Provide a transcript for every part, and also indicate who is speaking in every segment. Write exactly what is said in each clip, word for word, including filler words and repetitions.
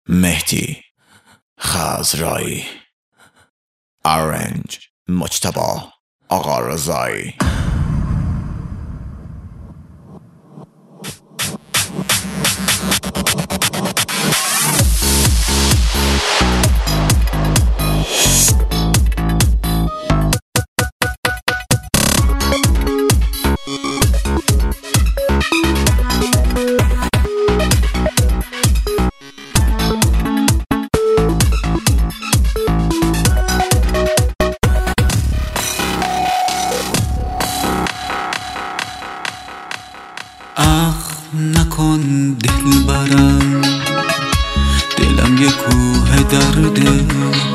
Speaker 1: مهدی خزرایی، آرنج مجتبی آقا رضایی.
Speaker 2: اخ نکن دل برم، دلم یه کوه درده.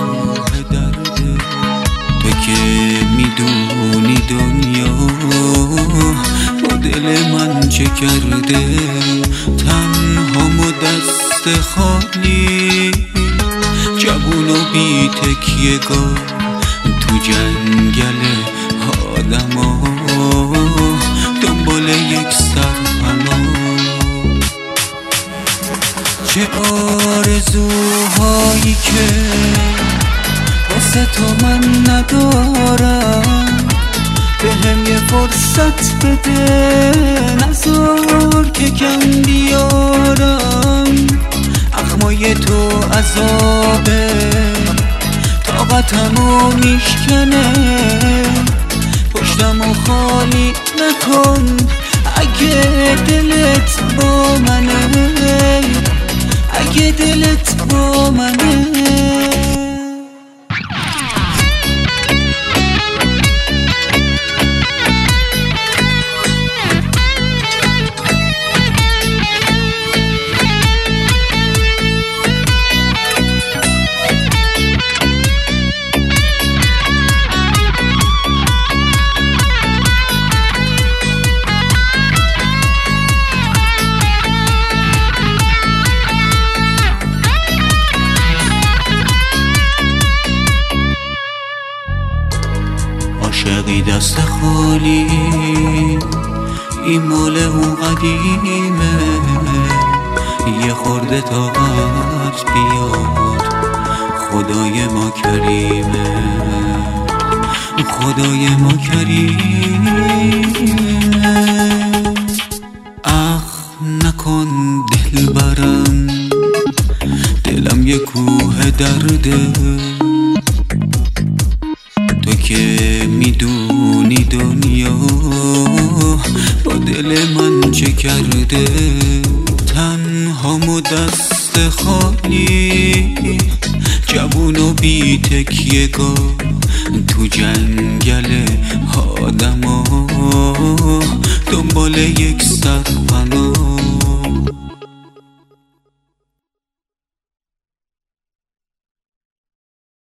Speaker 2: تو که میدونی دنیا با دل من چه کرده، تنهام و دست خالی، جوون و بی تکیه‌گاه تو جنگل آدما، دنبال یک سرپناه. چه آرزوهایی که واسه تو من ندارم، بهم یه فرصت بده، نذار که کم بیارم. اخمای تو عذابه، طاقتمو میشکنه، پشتمو خالی نکن اگه دلت با منه، اگه دلت با منه. عاشقی دست خالی، این مال اون قدیمه، یه خورده طاقت بیاد، خدای ما کریمه، خدای ما کریمه. اخ نکن دل برم، دلم یه کوه درده. تو که میدونی دنیا با دل من چه کرده، تنهام و دست خالی، جوون و بی تکیه‌گاه تو جنگل آدما، دنبال یک سر